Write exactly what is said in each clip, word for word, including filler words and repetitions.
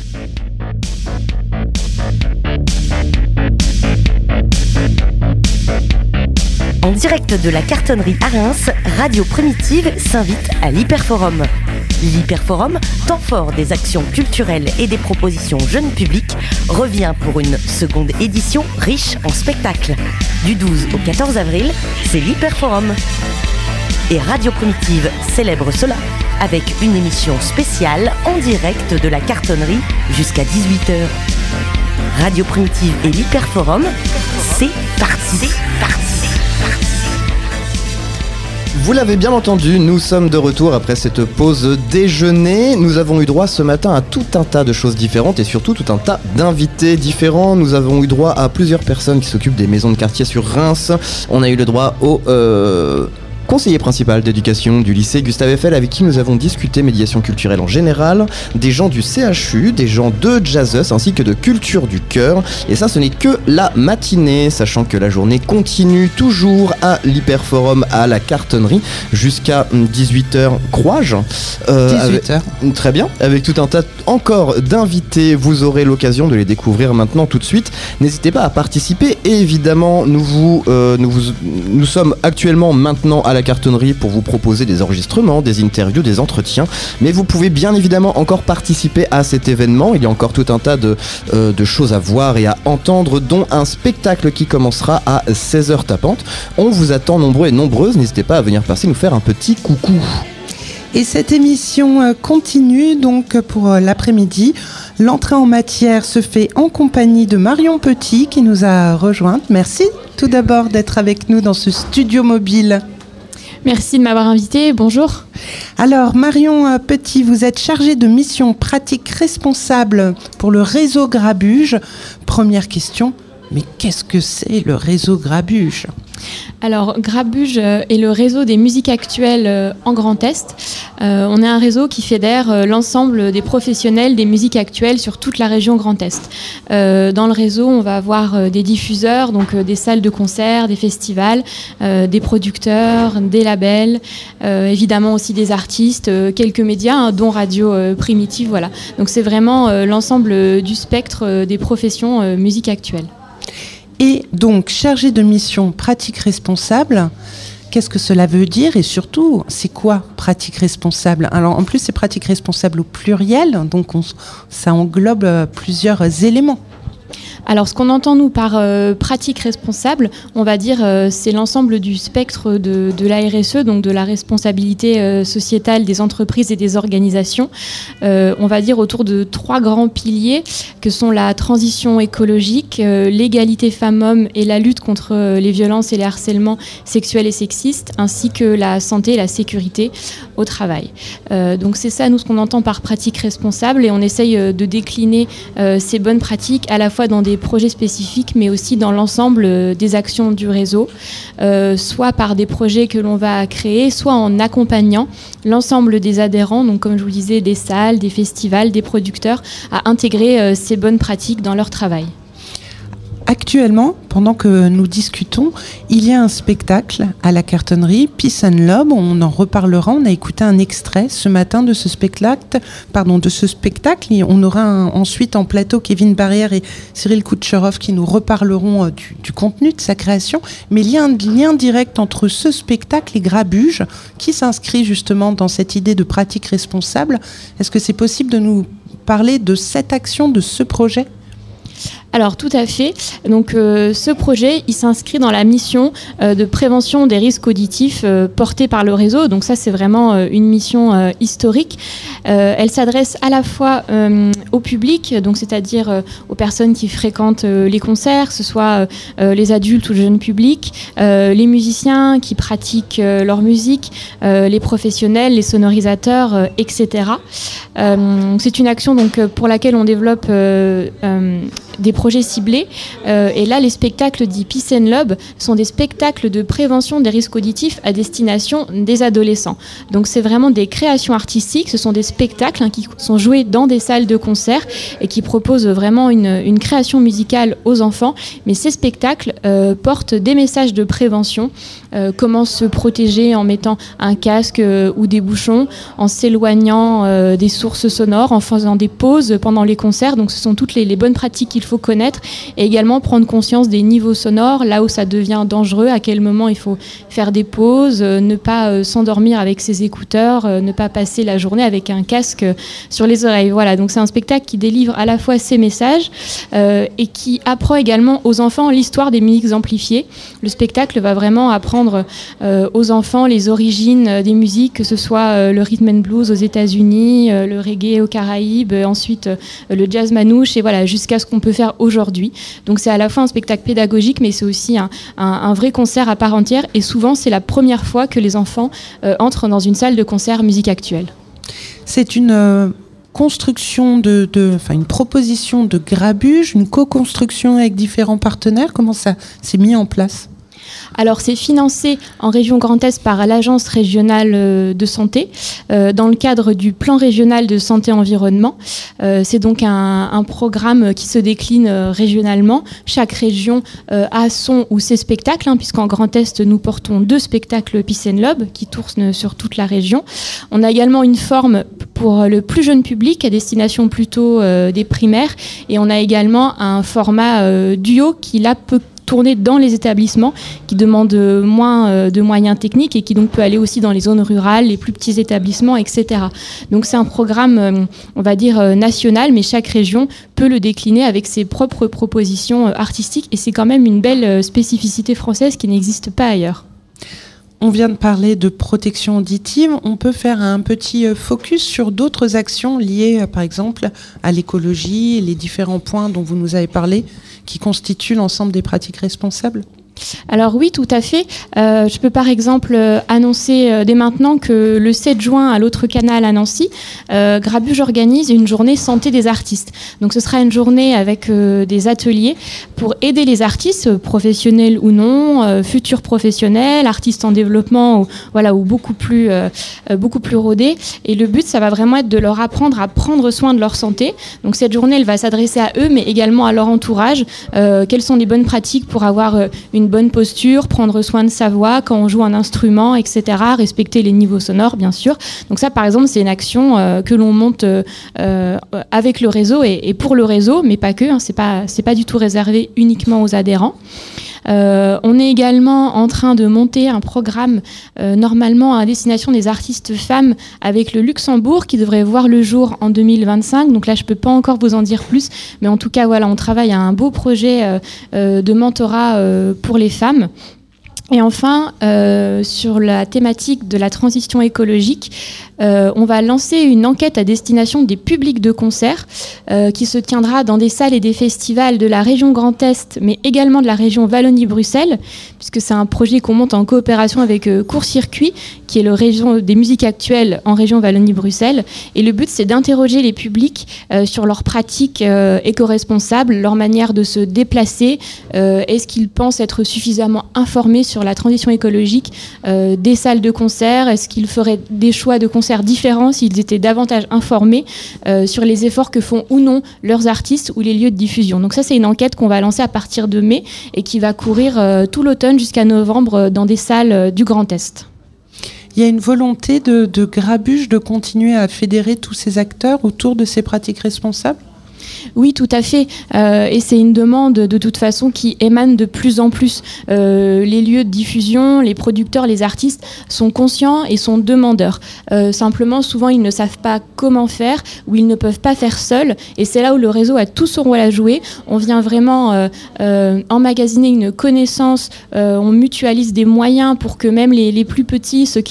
En direct de la cartonnerie à Reims, Radio Primitive s'invite à l'Hyperforum. L'Hyperforum, temps fort des actions culturelles et des propositions jeunes publics, revient pour une seconde édition riche en spectacles. Du douze au quatorze avril, c'est l'Hyperforum. Et Radio Primitive célèbre cela avec une émission spéciale en direct de la cartonnerie jusqu'à dix-huit heures. Radio Primitive et l'Hyperforum, c'est parti. C'est parti. Vous l'avez bien entendu, nous sommes de retour après cette pause déjeuner. Nous avons eu droit ce matin à tout un tas de choses différentes et surtout tout un tas d'invités différents. Nous avons eu droit à plusieurs personnes qui s'occupent des maisons de quartier sur Reims. On a eu le droit au... Euh conseiller principal d'éducation du lycée Gustave Eiffel, avec qui nous avons discuté médiation culturelle en général, des gens du C H U, des gens de Jazzus ainsi que de Culture du Cœur. Et ça, ce n'est que la matinée, sachant que la journée continue toujours à l'Hyperforum à la cartonnerie jusqu'à dix-huit heures, crois-je. Euh, dix-huit heures. Avec, très bien, avec tout un tas encore d'invités. Vous aurez l'occasion de les découvrir maintenant tout de suite. N'hésitez pas à participer. Et évidemment, nous, vous, euh, nous, vous, nous sommes actuellement maintenant à la cartonnerie pour vous proposer des enregistrements, des interviews, des entretiens, mais vous pouvez bien évidemment encore participer à cet événement. Il y a encore tout un tas de, euh, de choses à voir et à entendre, dont un spectacle qui commencera à seize heures tapantes. On vous attend nombreux et nombreuses, n'hésitez pas à venir passer nous faire un petit coucou. Et cette émission continue donc pour l'après-midi. L'entrée en matière se fait en compagnie de Marion Petit qui nous a rejointes. Merci tout d'abord d'être avec nous dans ce studio mobile. Merci de m'avoir invitée, bonjour. Alors Marion Petit, vous êtes chargée de mission pratique responsable pour le réseau Grabuge. Première question, mais qu'est-ce que c'est le réseau Grabuge ? Alors, Grabuge est le réseau des musiques actuelles en Grand Est. Euh, on est un réseau qui fédère l'ensemble des professionnels des musiques actuelles sur toute la région Grand Est. Euh, dans le réseau, on va avoir des diffuseurs, donc des salles de concert, des festivals, euh, des producteurs, des labels, euh, évidemment aussi des artistes, euh, quelques médias, hein, dont Radio euh, Primitive, voilà. Donc c'est vraiment euh, l'ensemble du spectre euh, des professions euh, musique actuelle. Et donc, chargé de mission pratique responsable, qu'est-ce que cela veut dire et surtout, c'est quoi pratique responsable ? Alors, en plus, c'est pratique responsable au pluriel, donc on, ça englobe plusieurs éléments. Alors, ce qu'on entend, nous, par euh, pratique responsable, on va dire, euh, c'est l'ensemble du spectre de, de l'A R S E, donc de la responsabilité euh, sociétale des entreprises et des organisations. Euh, on va dire autour de trois grands piliers, que sont la transition écologique, euh, l'égalité femmes-hommes et la lutte contre euh, les violences et les harcèlements sexuels et sexistes, ainsi que la santé et la sécurité au travail. Euh, donc, c'est ça, nous, ce qu'on entend par pratique responsable, et on essaye euh, de décliner euh, ces bonnes pratiques à la fois dans des projets spécifiques, mais aussi dans l'ensemble des actions du réseau, euh, soit par des projets que l'on va créer, soit en accompagnant l'ensemble des adhérents, donc comme je vous disais, des salles, des festivals, des producteurs, à intégrer euh, ces bonnes pratiques dans leur travail. Actuellement, pendant que nous discutons, il y a un spectacle à la cartonnerie, Peace and Love. On en reparlera. On a écouté un extrait ce matin de ce spectacle. Pardon, de ce spectacle. Et on aura un, ensuite en plateau Kevin Barrière et Cyril Koutcherov qui nous reparleront euh, du, du contenu de sa création. Mais il y a un lien direct entre ce spectacle et Grabuge qui s'inscrit justement dans cette idée de pratique responsable. Est-ce que c'est possible de nous parler de cette action, de ce projet ? Alors tout à fait. Donc euh, ce projet, il s'inscrit dans la mission euh, de prévention des risques auditifs euh, portée par le réseau. Donc ça, c'est vraiment euh, une mission euh, historique. Euh, elle s'adresse à la fois euh, au public, donc c'est-à-dire euh, aux personnes qui fréquentent euh, les concerts, que ce soit euh, les adultes ou le jeune public, euh, les musiciens qui pratiquent euh, leur musique, euh, les professionnels, les sonorisateurs, euh, et cetera. Euh, c'est une action donc pour laquelle on développe euh, euh, des projets ciblés. Euh, et là, les spectacles dits Peace and Love sont des spectacles de prévention des risques auditifs à destination des adolescents. Donc c'est vraiment des créations artistiques, ce sont des spectacles hein, qui sont joués dans des salles de concert et qui proposent vraiment une, une création musicale aux enfants. Mais ces spectacles euh, portent des messages de prévention, euh, comment se protéger en mettant un casque euh, ou des bouchons, en s'éloignant euh, des sources sonores, en faisant des pauses pendant les concerts. Donc ce sont toutes les, les bonnes pratiques qu'il faut connaître et également prendre conscience des niveaux sonores, là où ça devient dangereux, à quel moment il faut faire des pauses, euh, ne pas euh, s'endormir avec ses écouteurs, euh, ne pas passer la journée avec un casque euh, sur les oreilles. Voilà, donc c'est un spectacle qui délivre à la fois ces messages euh, et qui apprend également aux enfants l'histoire des musiques amplifiées. Le spectacle va vraiment apprendre euh, aux enfants les origines euh, des musiques, que ce soit euh, le rhythm and blues aux États-Unis, euh, le reggae aux Caraïbes, euh, ensuite euh, le jazz manouche, et voilà, jusqu'à ce qu'on peut faire aujourd'hui. Donc c'est à la fois un spectacle pédagogique, mais c'est aussi un, un, un vrai concert à part entière. Et souvent, c'est la première fois que les enfants euh, entrent dans une salle de concert musique actuelle. C'est une euh, construction de, de, enfin une proposition de Grabuge, une co-construction avec différents partenaires. Comment ça s'est mis en place ? Alors c'est financé en région Grand Est par l'Agence régionale de santé euh, dans le cadre du plan régional de santé-environnement. Euh, c'est donc un, un programme qui se décline euh, régionalement. Chaque région euh, a son ou ses spectacles, hein, puisqu'en Grand Est nous portons deux spectacles Peace and Love qui tournent sur toute la région. On a également une forme pour le plus jeune public à destination plutôt euh, des primaires, et on a également un format euh, duo qui là peut tourner dans les établissements, qui demandent moins euh, de moyens techniques et qui donc peut aller aussi dans les zones rurales, les plus petits établissements, et cetera. Donc c'est un programme, euh, on va dire, euh, national, mais chaque région peut le décliner avec ses propres propositions euh, artistiques, et c'est quand même une belle euh, spécificité française qui n'existe pas ailleurs. On vient de parler de protection auditive. On peut faire un petit focus sur d'autres actions liées, par exemple, à l'écologie, les différents points dont vous nous avez parlé, qui constituent l'ensemble des pratiques responsables ? Alors oui, tout à fait. Euh, je peux par exemple euh, annoncer euh, dès maintenant que le sept juin, à l'autre canal à Nancy, euh, Grabuge organise une journée santé des artistes. Donc ce sera une journée avec euh, des ateliers pour aider les artistes, euh, professionnels ou non, euh, futurs professionnels, artistes en développement ou, voilà, ou beaucoup plus, euh, euh, beaucoup plus rodés. Et le but, ça va vraiment être de leur apprendre à prendre soin de leur santé. Donc cette journée, elle va s'adresser à eux, mais également à leur entourage. Euh, quelles sont les bonnes pratiques pour avoir euh, une bonne posture, prendre soin de sa voix quand on joue un instrument, et cetera. Respecter les niveaux sonores, bien sûr. Donc ça, par exemple, c'est une action euh, que l'on monte euh, euh, avec le réseau et, et pour le réseau, mais pas que. Hein, c'est pas, c'est pas du tout réservé uniquement aux adhérents. Euh, on est également en train de monter un programme euh, normalement à destination des artistes femmes avec le Luxembourg qui devrait voir le jour en deux mille vingt-cinq. Donc là, je peux pas encore vous en dire plus, mais en tout cas, voilà, on travaille à un beau projet euh, euh, de mentorat euh, pour les femmes. Et enfin, euh, sur la thématique de la transition écologique, euh, on va lancer une enquête à destination des publics de concert euh, qui se tiendra dans des salles et des festivals de la région Grand Est, mais également de la région Wallonie-Bruxelles, puisque c'est un projet qu'on monte en coopération avec euh, Court Circuit, qui est le région des musiques actuelles en région Wallonie-Bruxelles. Et le but, c'est d'interroger les publics euh, sur leurs pratiques euh, éco-responsables, leur manière de se déplacer. Euh, est-ce qu'ils pensent être suffisamment informés sur sur la transition écologique euh, des salles de concert? Est-ce qu'ils feraient des choix de concerts différents s'ils étaient davantage informés euh, sur les efforts que font ou non leurs artistes ou les lieux de diffusion? Donc ça, c'est une enquête qu'on va lancer à partir de mai et qui va courir euh, tout l'automne jusqu'à novembre dans des salles euh, du Grand Est. Il y a une volonté de, de Grabuge de continuer à fédérer tous ces acteurs autour de ces pratiques responsables ? Oui, tout à fait. Euh, et c'est une demande de toute façon qui émane de plus en plus. Euh, les lieux de diffusion, les producteurs, les artistes sont conscients et sont demandeurs. Euh, simplement, souvent, ils ne savent pas comment faire ou ils ne peuvent pas faire seuls. Et c'est là où le réseau a tout son rôle à jouer. On vient vraiment euh, euh, emmagasiner une connaissance. Euh, on mutualise des moyens pour que même les, les plus petits, ceux qui n'ont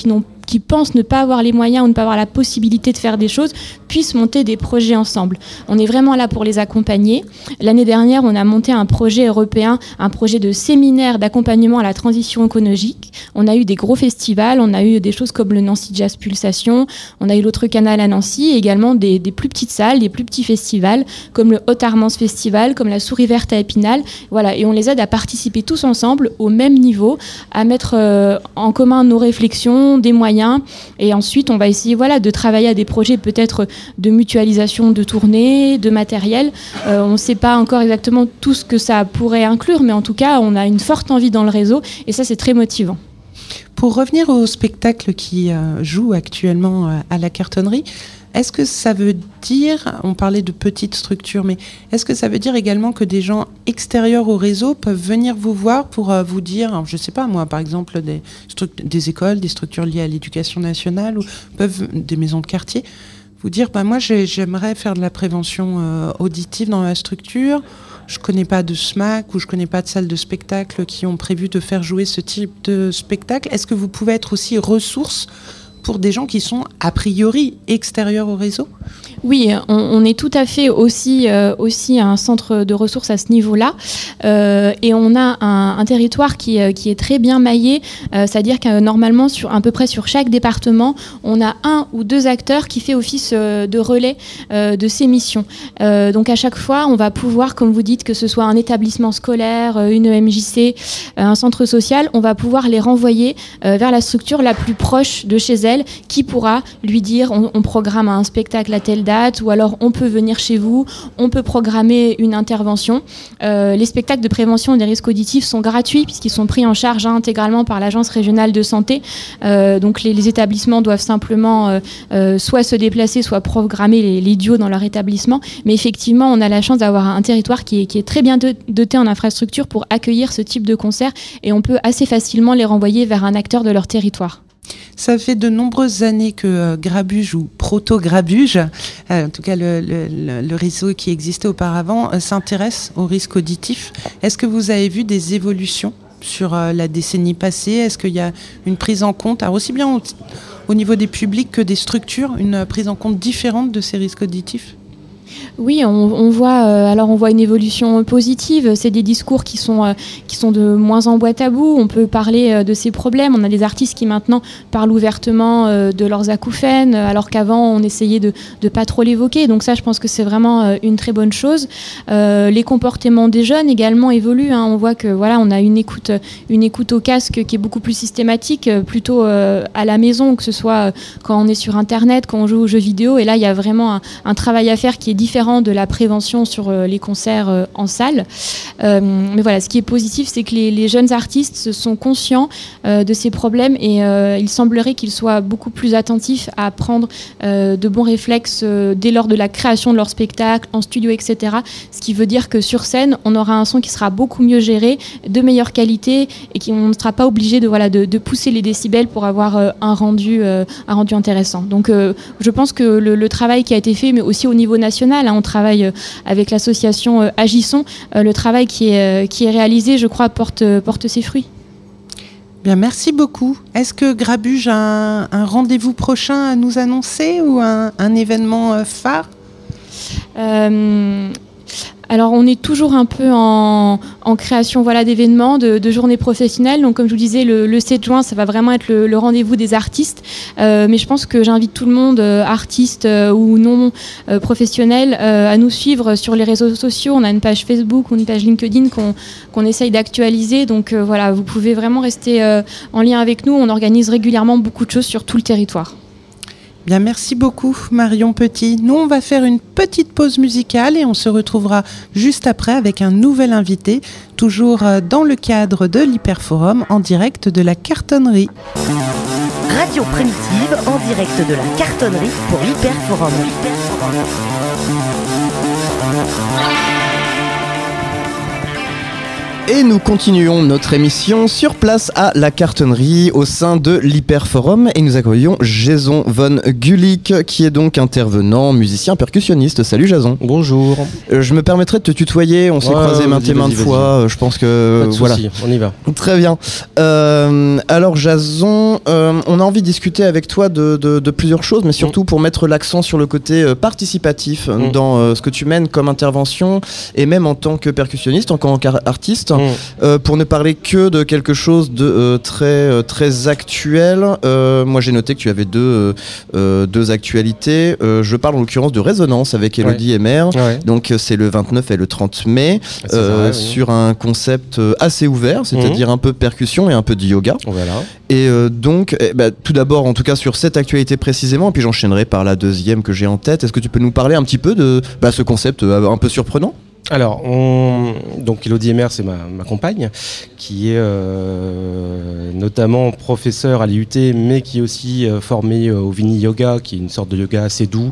qui pensent ne pas avoir les moyens ou ne pas avoir la possibilité de faire des choses puissent monter des projets ensemble. On est vraiment là pour les accompagner. L'année dernière, on a monté un projet européen, un projet de séminaire d'accompagnement à la transition écologique. On a eu des gros festivals, on a eu des choses comme le Nancy Jazz Pulsation, on a eu l'autre canal à Nancy, et également des, des plus petites salles, des plus petits festivals, comme le Haute-Armance Festival, comme la Souris Verte à Épinal. Voilà, et on les aide à participer tous ensemble au même niveau, à mettre euh, en commun nos réflexions, des moyens, et ensuite on va essayer voilà, de travailler à des projets peut-être de mutualisation de tournées, de matériel. Euh, on ne sait pas encore exactement tout ce que ça pourrait inclure, mais en tout cas, on a une forte envie dans le réseau, et ça, c'est très motivant. Pour revenir au spectacle qui euh, joue actuellement euh, à la Cartonnerie, est-ce que ça veut dire, on parlait de petites structures, mais est-ce que ça veut dire également que des gens extérieurs au réseau peuvent venir vous voir pour euh, vous dire, alors, je ne sais pas moi, par exemple des, stru- des écoles, des structures liées à l'éducation nationale, ou peuvent des maisons de quartier, vous dire, bah, moi j'ai, j'aimerais faire de la prévention euh, auditive dans ma structure, je ne connais pas de S M A C ou je ne connais pas de salle de spectacle qui ont prévu de faire jouer ce type de spectacle. Est-ce que vous pouvez être aussi ressource pour des gens qui sont a priori extérieurs au réseau ? Oui, on, on est tout à fait aussi, euh, aussi un centre de ressources à ce niveau-là. Euh, et on a un, un territoire qui, euh, qui est très bien maillé. Euh, c'est-à-dire que normalement, sur, à peu près sur chaque département, on a un ou deux acteurs qui fait office euh, de relais euh, de ces missions. Euh, donc à chaque fois, on va pouvoir, comme vous dites, que ce soit un établissement scolaire, une E M J C, un centre social, on va pouvoir les renvoyer euh, vers la structure la plus proche de chez elle, qui pourra lui dire on, on programme un spectacle à telle date, ou alors on peut venir chez vous, on peut programmer une intervention. Euh, les spectacles de prévention des risques auditifs sont gratuits puisqu'ils sont pris en charge hein, intégralement par l'Agence régionale de santé. Euh, donc les, les établissements doivent simplement euh, euh, soit se déplacer, soit programmer les, les duos dans leur établissement. Mais effectivement, on a la chance d'avoir un territoire qui est, qui est très bien doté en infrastructure pour accueillir ce type de concert, et on peut assez facilement les renvoyer vers un acteur de leur territoire. Ça fait de nombreuses années que euh, Grabuge ou Proto-Grabuge, euh, en tout cas le, le, le réseau qui existait auparavant, euh, s'intéresse aux risques auditifs. Est-ce que vous avez vu des évolutions sur euh, la décennie passée ? Est-ce qu'il y a une prise en compte, alors aussi bien au, au niveau des publics que des structures, une prise en compte différente de ces risques auditifs ? Oui, on, on voit euh, alors on voit une évolution positive. C'est des discours qui sont euh, qui sont de moins en boîte à bout. On peut parler euh, de ces problèmes. On a des artistes qui maintenant parlent ouvertement euh, de leurs acouphènes, alors qu'avant on essayait de de pas trop l'évoquer. Donc ça, je pense que c'est vraiment euh, une très bonne chose. Euh, les comportements des jeunes également évoluent. Hein. On voit que voilà, on a une écoute une écoute au casque qui est beaucoup plus systématique, euh, plutôt euh, à la maison, que ce soit euh, quand on est sur Internet, quand on joue aux jeux vidéo. Et là, il y a vraiment un, un travail à faire qui est différent de la prévention sur euh, les concerts euh, en salle. Euh, mais voilà, ce qui est positif, c'est que les, les jeunes artistes sont conscients euh, de ces problèmes, et euh, il semblerait qu'ils soient beaucoup plus attentifs à prendre euh, de bons réflexes euh, dès lors de la création de leur spectacle, en studio, et cetera. Ce qui veut dire que sur scène, on aura un son qui sera beaucoup mieux géré, de meilleure qualité, et qu'on ne sera pas obligé de, voilà, de, de pousser les décibels pour avoir euh, un, rendu, euh, un rendu intéressant. Donc euh, je pense que le, le travail qui a été fait, mais aussi au niveau national, hein, on travaille avec l'association euh, Agissons. Euh, le travail qui est, euh, qui est réalisé, je crois, porte, porte ses fruits. Bien, merci beaucoup. Est-ce que Grabuge a un, un rendez-vous prochain à nous annoncer, ou un, un événement euh, phare ? euh, Alors, on est toujours un peu en, en création voilà, d'événements, de, de journées professionnelles. Donc, comme je vous disais, le, le sept juin, ça va vraiment être le, le rendez-vous des artistes. Euh, mais je pense que j'invite tout le monde, euh, artistes euh, ou non euh, professionnels, euh, à nous suivre sur les réseaux sociaux. On a une page Facebook ou une page LinkedIn qu'on, qu'on essaye d'actualiser. Donc, euh, voilà, vous pouvez vraiment rester euh, en lien avec nous. On organise régulièrement beaucoup de choses sur tout le territoire. Bien, merci beaucoup Marion Petit. Nous, on va faire une petite pause musicale et on se retrouvera juste après avec un nouvel invité, toujours dans le cadre de l'Hyperforum, en direct de la Cartonnerie. Radio Primitive, en direct de la Cartonnerie pour l'Hyperforum. Et nous continuons notre émission sur place à la Cartonnerie au sein de l'Hyperforum et nous accueillons Jason von Gulick qui est donc intervenant, musicien, percussionniste. Salut Jason. Bonjour. Euh, je me permettrai de te tutoyer, on s'est ouais, croisés maintes et maintes fois, euh, je pense que... Pas de voilà. soucis, on y va. Très bien. Euh, alors Jason, euh, on a envie de discuter avec toi de, de, de plusieurs choses, mais surtout mmh. pour mettre l'accent sur le côté euh, participatif mmh. dans euh, ce que tu mènes comme intervention et même en tant que percussionniste, en tant qu'artiste. Mmh. Euh, pour ne parler que de quelque chose de euh, très, euh, très actuel, euh, moi j'ai noté que tu avais deux, euh, deux actualités. Euh, je parle en l'occurrence de Résonance avec Elodie ouais. Emer. Ouais. Donc c'est le vingt-neuf et le trente mai, euh, vrai, oui. sur un concept assez ouvert, c'est-à-dire mmh. un peu percussion et un peu de yoga. Voilà. Et euh, donc, eh bah, tout d'abord, en tout cas sur cette actualité précisément, et puis j'enchaînerai par la deuxième que j'ai en tête. Est-ce que tu peux nous parler un petit peu de bah, ce concept euh, un peu surprenant ? Alors, on... donc Elodie Emer, c'est ma, ma compagne, qui est euh, notamment professeure à l'I U T, mais qui est aussi euh, formée euh, au Vini Yoga, qui est une sorte de yoga assez doux,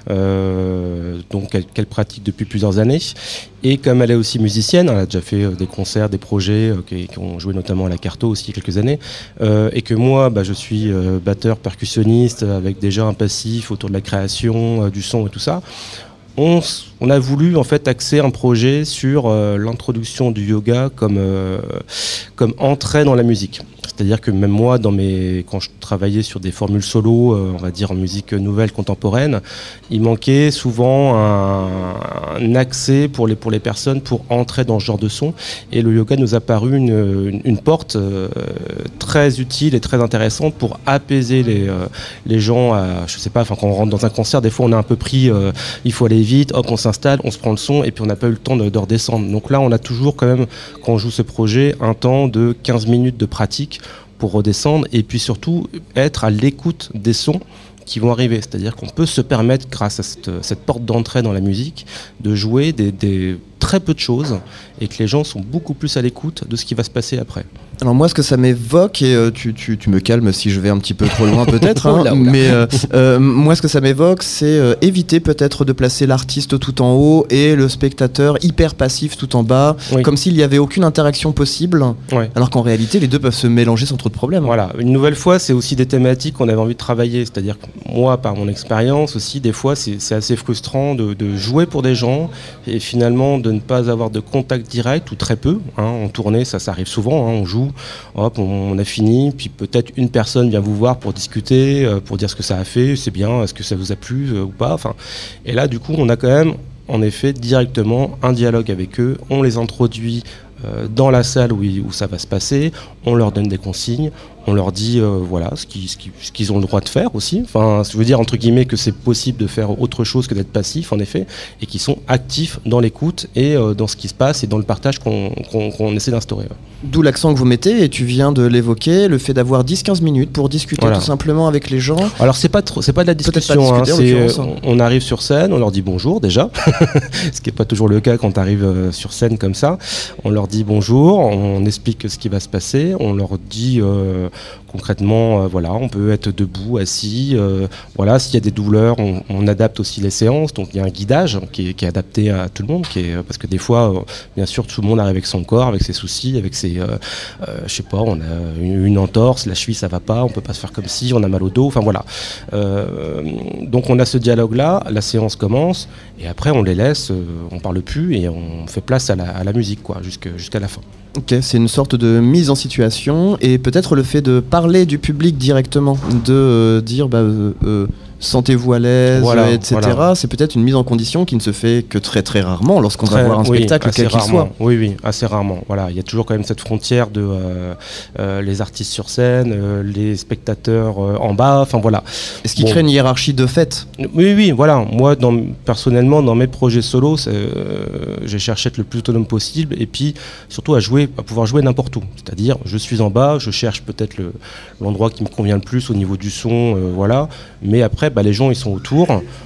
euh, donc qu'elle, qu'elle pratique depuis plusieurs années. Et comme elle est aussi musicienne, elle a déjà fait euh, des concerts, des projets euh, qui, qui ont joué notamment à la Carto aussi il y a quelques années, euh, et que moi, bah, je suis euh, batteur, percussionniste, avec déjà un passif autour de la création, euh, du son et tout ça. On, on a voulu en fait axer un projet sur euh, l'introduction du yoga comme, euh, comme entrée dans la musique. C'est-à-dire que même moi, dans mes, quand je travaillais sur des formules solo, euh, on va dire en musique nouvelle, contemporaine, il manquait souvent un, un accès pour les, pour les personnes pour entrer dans ce genre de son. Et le yoga nous a paru une, une, une porte euh, très utile et très intéressante pour apaiser les, euh, les gens. À, je sais pas, quand on rentre dans un concert, des fois on est un peu pris, euh, il faut aller vite, hop, on s'installe, on se prend le son et puis on n'a pas eu le temps de, de redescendre. Donc là, on a toujours quand même, quand on joue ce projet, un temps de quinze minutes de pratique pour redescendre et puis surtout être à l'écoute des sons qui vont arriver. C'est-à-dire qu'on peut se permettre, grâce à cette, cette porte d'entrée dans la musique, de jouer des, des très peu de choses et que les gens sont beaucoup plus à l'écoute de ce qui va se passer après. Alors moi, ce que ça m'évoque, et euh, tu, tu, tu me calmes si je vais un petit peu trop loin peut-être, hein, oula, oula. mais euh, euh, moi ce que ça m'évoque, c'est euh, éviter peut-être de placer l'artiste tout en haut et le spectateur hyper passif tout en bas, oui. comme s'il n'y avait aucune interaction possible, ouais. alors qu'en réalité les deux peuvent se mélanger sans trop de problème. Voilà, une nouvelle fois, c'est aussi des thématiques qu'on avait envie de travailler, c'est-à-dire que moi, par mon expérience aussi, des fois c'est, c'est assez frustrant de, de jouer pour des gens et finalement de ne pas avoir de contact direct ou très peu, hein, en tournée ça, ça arrive souvent, hein, on joue, hop, on a fini, puis peut-être une personne vient vous voir pour discuter, euh, pour dire ce que ça a fait, c'est bien, est-ce que ça vous a plu euh, ou pas, enfin, et là du coup on a quand même en effet directement un dialogue avec eux, on les introduit euh, dans la salle où, où ça va se passer, on leur donne des consignes, on leur dit euh, voilà ce qu'ils, ce, qu'ils, ce qu'ils ont le droit de faire aussi. Enfin, je veux dire entre guillemets que c'est possible de faire autre chose que d'être passif en effet, et qu'ils sont actifs dans l'écoute et euh, dans ce qui se passe et dans le partage qu'on, qu'on, qu'on essaie d'instaurer. Ouais. D'où l'accent que vous mettez, et tu viens de l'évoquer, le fait d'avoir dix à quinze minutes pour discuter voilà. tout simplement avec les gens. Alors c'est pas trop, c'est pas de la discussion, pas discuter, hein, c'est, hein. On arrive sur scène, on leur dit bonjour déjà, ce qui n'est pas toujours le cas quand tu arrives sur scène comme ça. On leur dit bonjour, on explique ce qui va se passer, on leur dit euh, concrètement, euh, voilà, on peut être debout, assis, euh, voilà, s'il y a des douleurs, on, on adapte aussi les séances, donc il y a un guidage qui est, qui est adapté à tout le monde, qui est, parce que des fois, euh, bien sûr, tout le monde arrive avec son corps, avec ses soucis, avec ses, euh, euh, je sais pas, on a une, une entorse, la cheville ça va pas, on peut pas se faire comme si, on a mal au dos, enfin voilà. Euh, donc on a ce dialogue-là, la séance commence, et après on les laisse, euh, on parle plus et on fait place à la, à la musique, quoi, jusqu'à, jusqu'à la fin. Ok, c'est une sorte de mise en situation et peut-être le fait de parler du public directement, de euh, dire bah, euh, euh, sentez-vous à l'aise, voilà, et cetera. Voilà. C'est peut-être une mise en condition qui ne se fait que très très rarement lorsqu'on très, va voir un oui, spectacle quel qu'il soit. Oui, oui, assez rarement. Voilà, il y a toujours quand même cette frontière de euh, euh, les artistes sur scène, euh, les spectateurs euh, en bas, enfin voilà. Est-ce qu'il bon. crée une hiérarchie de fait ? Oui, oui, voilà. Moi, dans, personnellement, dans mes projets solo, euh, j'ai cherché à être le plus autonome possible et puis surtout à jouer, à pouvoir jouer n'importe où. C'est-à-dire, je suis en bas, je cherche peut-être le, l'endroit qui me convient le plus au niveau du son, euh, voilà. Mais après, bah, les gens, ils sont autour.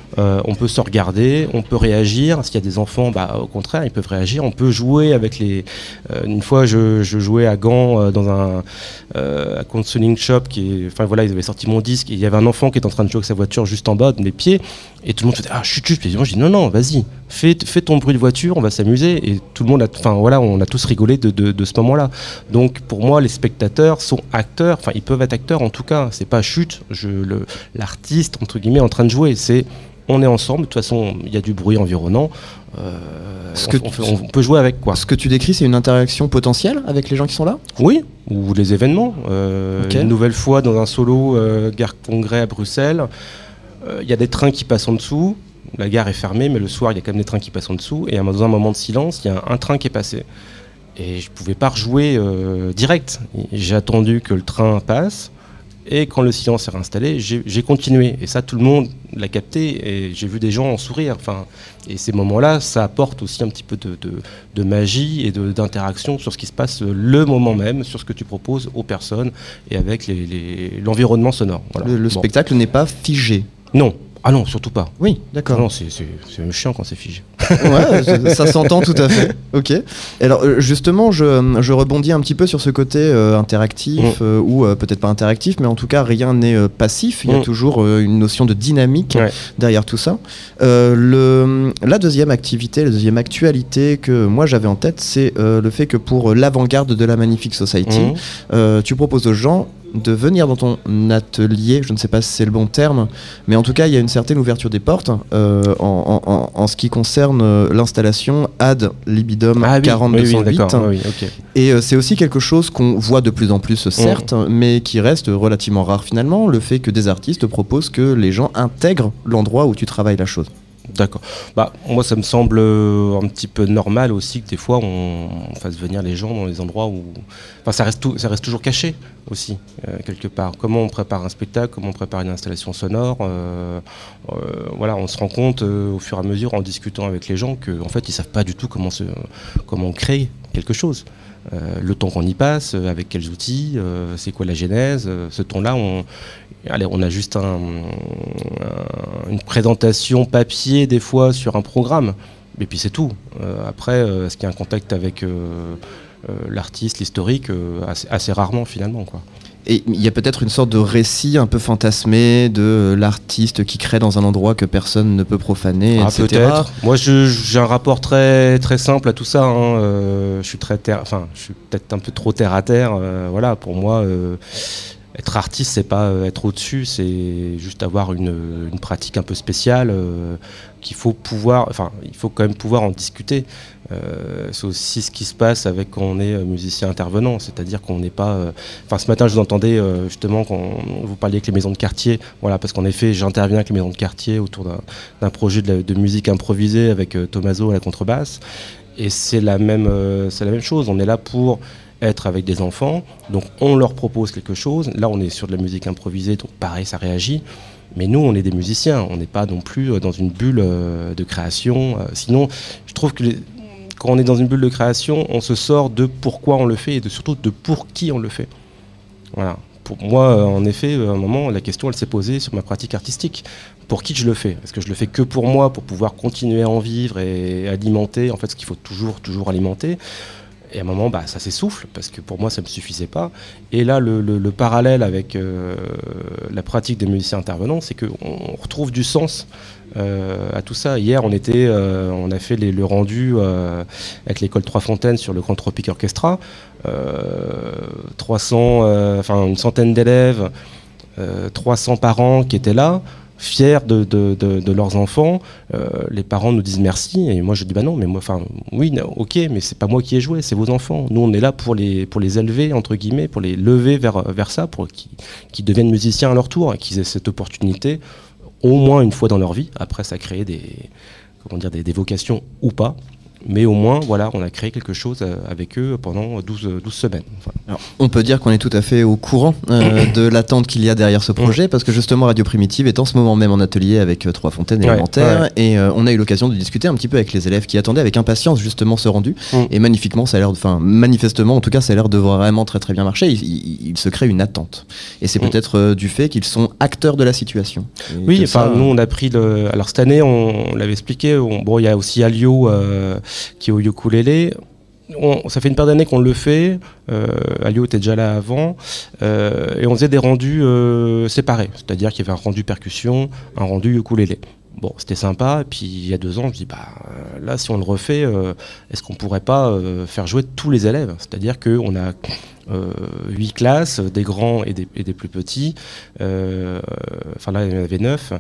Euh, on peut se regarder, on peut réagir. S'il y a des enfants, bah, au contraire, ils peuvent réagir. On peut jouer avec les. Euh, une fois, je, je jouais à Gand euh, dans un euh, counseling shop qui est. Enfin voilà, ils avaient sorti mon disque. Et il y avait un enfant qui était en train de jouer avec sa voiture juste en bas de mes pieds. Et tout le monde faisait ah chut chut. Et moi je dis non non, vas-y, fais, fais ton bruit de voiture, on va s'amuser. Et tout le monde, a, enfin voilà, on a tous rigolé de, de, de ce moment-là. Donc pour moi, les spectateurs sont acteurs. Enfin, ils peuvent être acteurs en tout cas. C'est pas chut, je, le, l'artiste entre guillemets en train de jouer. C'est on est ensemble, de toute façon, il y a du bruit environnant. Euh, Ce on, que on, tu, on peut jouer avec quoi. Ce que tu décris, c'est une interaction potentielle avec les gens qui sont là ? Oui, ou les événements. Euh, Okay. Une nouvelle fois, dans un solo euh, gare Congrès à Bruxelles, il euh, y a des trains qui passent en dessous. La gare est fermée, mais le soir, il y a quand même des trains qui passent en dessous. Et dans un moment de silence, il y a un, un train qui est passé. Et je ne pouvais pas rejouer euh, direct. J'ai attendu que le train passe. Et quand le silence s'est réinstallé, j'ai, j'ai continué. Et ça, tout le monde l'a capté. Et j'ai vu des gens en sourire. Enfin, et ces moments-là, ça apporte aussi un petit peu de, de, de magie et de, d'interaction sur ce qui se passe le moment même, sur ce que tu proposes aux personnes et avec les, les, l'environnement sonore. Voilà. Le, le Bon. spectacle n'est pas figé. Non. Ah non, surtout pas. Oui, d'accord. Non, c'est, c'est, c'est chiant quand c'est figé. Ouais, ça, ça s'entend tout à fait. Ok. Alors euh, justement, je, je rebondis un petit peu sur ce côté euh, interactif Mm. euh, ou euh, peut-être pas interactif, mais en tout cas rien n'est euh, passif. Il y a Mm. toujours euh, une notion de dynamique Ouais. derrière tout ça. Euh, le, la deuxième activité, la deuxième actualité que moi j'avais en tête, c'est euh, le fait que pour l'avant-garde de la Magnifique Society, Mmh. euh, tu proposes aux gens de venir dans ton atelier, je ne sais pas si c'est le bon terme, mais en tout cas il y a une certaine ouverture des portes euh, en, en, en, en ce qui concerne euh, l'installation Ad Libidum Ah oui, quarante oui, deux cent oui, huit. d'accord. Oui, ok. Et euh, c'est aussi quelque chose qu'on voit de plus en plus, certes, mais qui reste relativement rare finalement, le fait que des artistes proposent que les gens intègrent l'endroit où tu travailles la chose. D'accord. Bah, moi, ça me semble euh, un petit peu normal aussi que des fois on, on fasse venir les gens dans les endroits où. Enfin, ça reste, tout, ça reste toujours caché aussi, euh, quelque part. Comment on prépare un spectacle, comment on prépare une installation sonore. Euh, euh, voilà, on se rend compte euh, au fur et à mesure en discutant avec les gens qu'en en fait, ils ne savent pas du tout comment, se, comment on crée quelque chose. Euh, le temps qu'on y passe, euh, avec quels outils, euh, c'est quoi la genèse. Euh, ce temps-là, on. Allez, on a juste un, un, une présentation papier des fois sur un programme, et puis c'est tout. Euh, après, euh, est-ce qu'il y a un contact avec euh, euh, l'artiste, l'historique, euh, assez, assez rarement finalement, quoi. Et il y a peut-être une sorte de récit un peu fantasmé de l'artiste qui crée dans un endroit que personne ne peut profaner, Ah, et cetera. peut-être. Moi, je, j'ai un rapport très très simple à tout ça. Hein. Euh, je suis très terre, enfin, je suis peut-être un peu trop terre à terre. Euh, voilà, pour moi. Euh, Être artiste, c'est pas euh, être au-dessus, c'est juste avoir une, une pratique un peu spéciale euh, qu'il faut pouvoir, enfin, il faut quand même pouvoir en discuter. Euh, c'est aussi ce qui se passe avec quand on est musicien intervenant, c'est-à-dire qu'on n'est pas. Euh, enfin, ce matin, je vous entendais euh, justement quand vous parliez avec les maisons de quartier, voilà, parce qu'en effet, j'interviens avec les maisons de quartier autour d'un, d'un projet de, la, de musique improvisée avec euh, Tommaso à la contrebasse, et c'est la même, euh, c'est la même chose. On est là pour être avec des enfants, donc on leur propose quelque chose. Là, on est sur de la musique improvisée, donc pareil, ça réagit. Mais nous, on est des musiciens, on n'est pas non plus dans une bulle de création. Sinon, je trouve que les... quand on est dans une bulle de création, on se sort de pourquoi on le fait et de, surtout de pour qui on le fait. Voilà. Pour moi, en effet, à un moment, la question, elle s'est posée sur ma pratique artistique. Pour qui je le fais ? Est-ce que je le fais que pour moi, pour pouvoir continuer à en vivre et alimenter, en fait, ce qu'il faut toujours, toujours alimenter ? Et à un moment, bah, ça s'essouffle, parce que pour moi, ça ne me suffisait pas. Et là, le, le, le parallèle avec euh, la pratique des musiciens intervenants, c'est qu'on retrouve du sens euh, à tout ça. Hier, on, était, euh, on a fait les, le rendu euh, avec l'école Trois Fontaines sur le Grand Tropic Orchestra. Euh, trois cents, euh, enfin, une centaine d'élèves, euh, trois cents parents qui étaient là, fiers de, de, de, de leurs enfants. Euh, les parents nous disent merci, et moi je dis bah non, mais moi, enfin oui, ok, mais c'est pas moi qui ai joué, c'est vos enfants. Nous on est là pour les, pour les élever, entre guillemets, pour les lever vers, vers ça, pour qu'ils, qu'ils deviennent musiciens à leur tour, et qu'ils aient cette opportunité au moins une fois dans leur vie. Après, ça crée des, comment dire, des, des vocations ou pas. mais au moins, voilà, on a créé quelque chose avec eux pendant douze, douze semaines. Enfin. Alors, on peut dire qu'on est tout à fait au courant euh, de l'attente qu'il y a derrière ce projet, parce que justement Radio Primitive est en ce moment même en atelier avec euh, Trois Fontaines élémentaires, ouais, ouais. et euh, on a eu l'occasion de discuter un petit peu avec les élèves qui attendaient avec impatience justement ce rendu, mmh. et magnifiquement, ça a l'air, enfin manifestement, en tout cas, ça a l'air de vraiment très très bien marcher. Il, il, il se crée une attente, et c'est mmh. peut-être euh, du fait qu'ils sont acteurs de la situation. Oui, enfin ça, nous on a pris le. Alors cette année, on, on l'avait expliqué. On... Bon, il y a aussi Alio euh, qui est au ukulélé. On, ça fait une paire d'années qu'on le fait. Euh, Alio était déjà là avant, euh, et on faisait des rendus euh, séparés, c'est-à-dire qu'il y avait un rendu percussion, un rendu ukulélé. Bon, c'était sympa, et puis il y a deux ans, je me dis, bah, euh, là, si on le refait, euh, est-ce qu'on pourrait pas euh, faire jouer tous les élèves ? C'est-à-dire qu'on a euh, huit classes, des grands et des, et des plus petits, euh, enfin là, il y en avait neuf,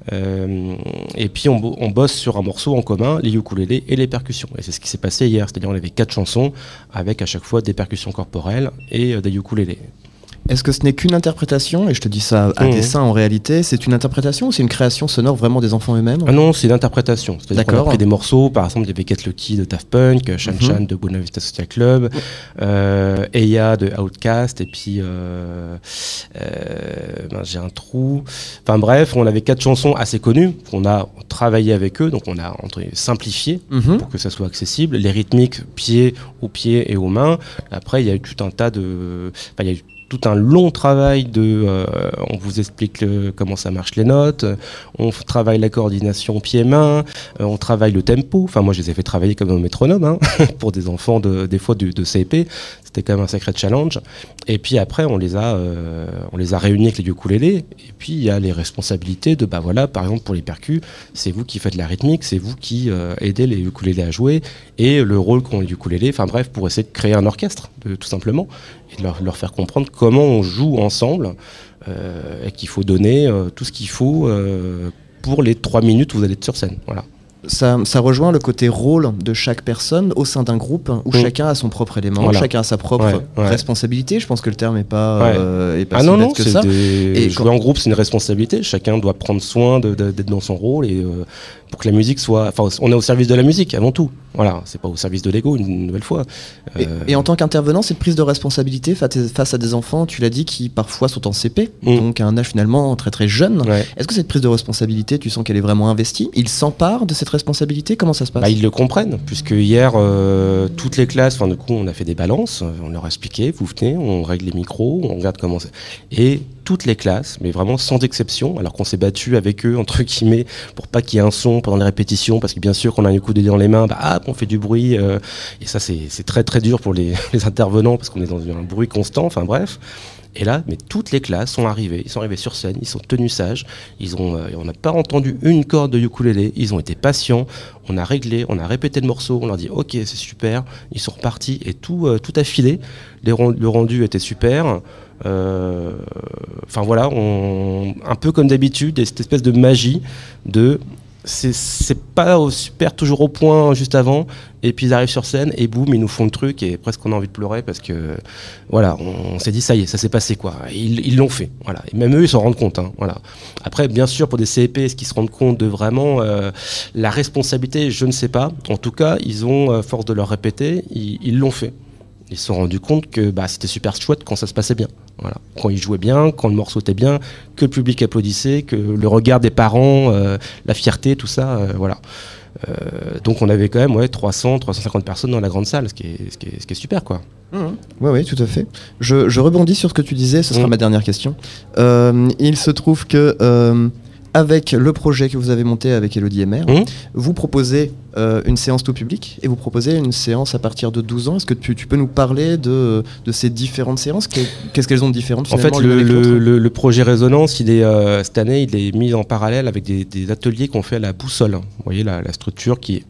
euh, et puis on, on bosse sur un morceau en commun, les ukulélés et les percussions. Et c'est ce qui s'est passé hier, c'est-à-dire on avait quatre chansons, avec à chaque fois des percussions corporelles et euh, des ukulélés. Est-ce que ce n'est qu'une interprétation, et je te dis ça à mmh. dessein en réalité, c'est une interprétation ou c'est une création sonore vraiment des enfants eux-mêmes ? Ah non, c'est une interprétation. C'est-à-dire qu'on a pris des morceaux, par exemple il y avait Get Lucky de Daft Punk, Shan mmh. Shan de Buena Vista Social Club, mmh. euh, Eya de Outkast, et puis euh, euh, ben, j'ai un trou. Enfin bref, on avait quatre chansons assez connues qu'on a travaillé avec eux, donc on a entre, simplifié mmh. pour que ça soit accessible. Les rythmiques, pieds aux pieds et aux mains. Après, il y a eu tout un tas de... Enfin, il y a eu tout un long travail de, euh, on vous explique le, comment ça marche les notes, on travaille la coordination pied-main, euh, on travaille le tempo. Enfin moi je les ai fait travailler comme un métronome hein, pour des enfants de, des fois de, de C P. C'était quand même un sacré challenge. Et puis après on les a, euh, on les a réunis avec les ukulélés. Et puis il y a les responsabilités de bah voilà par exemple pour les percus, c'est vous qui faites la rythmique, c'est vous qui euh, aidez les ukulélés à jouer et le rôle qu'ont les ukulélés. Enfin bref pour essayer de créer un orchestre de, tout simplement. Et de leur, leur faire comprendre comment on joue ensemble euh, et qu'il faut donner euh, tout ce qu'il faut euh, pour les trois minutes où vous allez être sur scène. Voilà. Ça, ça rejoint le côté rôle de chaque personne au sein d'un groupe où mmh. chacun a son propre élément, voilà. chacun a sa propre ouais, ouais. responsabilité. Je pense que le terme n'est pas, ouais. euh, est pas ah si non, bête non, que c'est ça. Des... Et jouer quand... en groupe, c'est une responsabilité. Chacun doit prendre soin de, de, d'être dans son rôle et euh, pour que la musique soit. Enfin, on est au service de la musique avant tout. Voilà, c'est pas au service de l'ego une nouvelle fois. Euh... Et, et en tant qu'intervenant, cette prise de responsabilité face à des enfants, tu l'as dit, qui parfois sont en C P, mmh. donc à un âge finalement très très jeune. Ouais. Est-ce que cette prise de responsabilité, tu sens qu'elle est vraiment investie ? Ils s'emparent de cette responsabilité ? Comment ça se passe ? Bah, ils le comprennent, puisque hier, euh, toutes les classes, enfin, du coup, on a fait des balances, on leur a expliqué, vous venez, on règle les micros, on regarde comment c'est. Et toutes les classes, mais vraiment sans exception, alors qu'on s'est battu avec eux, entre guillemets, pour pas qu'il y ait un son pendant les répétitions, parce que bien sûr, qu'on a un coup de dé dans les mains, bah, ah, on fait du bruit, euh, et ça, c'est, c'est très très dur pour les, les intervenants, parce qu'on est dans un bruit constant, enfin bref. Et là, mais toutes les classes sont arrivées, ils sont arrivés sur scène, ils sont tenus sages, ils ont, euh, on n'a pas entendu une corde de ukulélé, ils ont été patients, on a réglé, on a répété le morceau, on leur dit ok c'est super, ils sont repartis et tout, euh, tout a filé, les, le rendu était super, enfin euh, voilà, on, un peu comme d'habitude, cette espèce de magie de... C'est, c'est pas au super toujours au point juste avant et puis ils arrivent sur scène et boum ils nous font le truc et presque on a envie de pleurer parce que voilà on, on s'est dit ça y est ça s'est passé quoi, ils, ils l'ont fait voilà et même eux ils s'en rendent compte hein, voilà. Après bien sûr pour des C P est-ce qu'ils se rendent compte de vraiment euh, la responsabilité, je ne sais pas, en tout cas ils ont euh, force de leur répéter ils, ils l'ont fait. Ils se sont rendus compte que bah, c'était super chouette quand ça se passait bien. Voilà. Quand ils jouaient bien, quand le morceau était bien, que le public applaudissait, que le regard des parents, euh, la fierté, tout ça, euh, voilà. Euh, donc on avait quand même ouais, trois cents, trois cent cinquante personnes dans la grande salle, ce qui est, ce qui est, ce qui est super quoi. Mmh. Oui, oui, tout à fait. Je, je rebondis sur ce que tu disais, ce sera mmh. ma dernière question. Euh, il se trouve que... Euh, avec le projet que vous avez monté avec Elodie Emer, mmh. vous proposez euh, une séance tout public et vous proposez une séance à partir de douze ans. Est-ce que tu, tu peux nous parler de, de ces différentes séances ? Qu'est-ce qu'elles ont de différentes finalement ? En fait, le, le, le, le projet Résonance, il est, euh, cette année, il est mis en parallèle avec des, des ateliers qu'on fait à la Boussole. Vous voyez la, la structure qui est,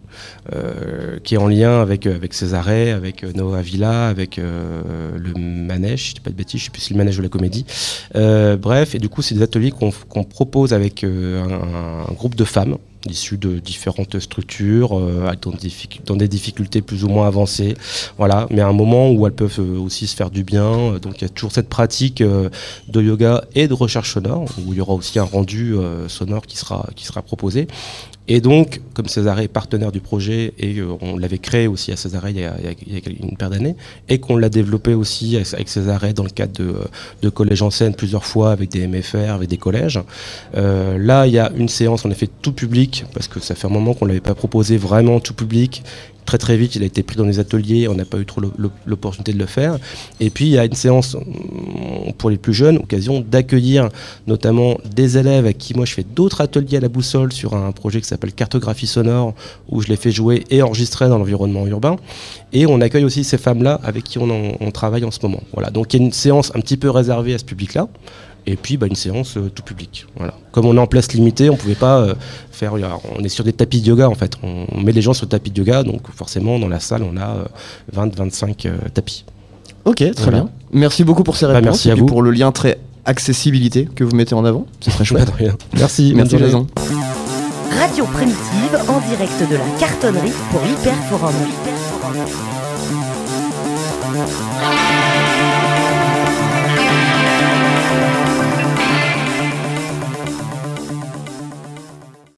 euh, qui est en lien avec, avec Césarée, avec Noah Villa, avec euh, le manège, je ne dis pas de bêtises, je ne sais plus si c'est le manège de la comédie. Euh, bref, et du coup, c'est des ateliers qu'on, qu'on propose avec euh, un, un groupe de femmes issus de différentes structures, euh, dans, des dans des difficultés plus ou moins avancées, voilà, mais à un moment où elles peuvent euh, aussi se faire du bien. Donc il y a toujours cette pratique euh, de yoga et de recherche sonore, où il y aura aussi un rendu euh, sonore qui sera, qui sera proposé. Et donc, comme Césarée est partenaire du projet, et euh, on l'avait créé aussi à Césarée il y a, il y a, il y a une paire d'années, et qu'on l'a développé aussi avec Césarée dans le cadre de, de collèges en scène plusieurs fois avec des M F R, avec des collèges. Euh, là, il y a une séance en effet tout public, parce que ça fait un moment qu'on ne l'avait pas proposé vraiment tout public. Très très vite, il a été pris dans les ateliers, on n'a pas eu trop l'opportunité de le faire. Et puis il y a une séance pour les plus jeunes, occasion d'accueillir notamment des élèves avec qui moi je fais d'autres ateliers à la boussole sur un projet qui s'appelle Cartographie sonore, où je les fais jouer et enregistrer dans l'environnement urbain. Et on accueille aussi ces femmes-là avec qui on, en, on travaille en ce moment. Voilà. Donc il y a une séance un petit peu réservée à ce public-là. Et puis bah, une séance euh, tout public. Voilà. Comme on est en place limitée, on ne pouvait pas euh, faire. On est sur des tapis de yoga en fait. On, on met les gens sur le tapis de yoga, donc forcément dans la salle on a euh, vingt à vingt-cinq euh, tapis. Ok, très voilà. bien. Merci beaucoup pour ces réponses. Bah, merci et à puis vous. pour le lien très accessibilité que vous mettez en avant. C'est très chouette. Merci. Merci Jason. Radio Primitive en direct de la Cartonnerie pour l'Hyperforum.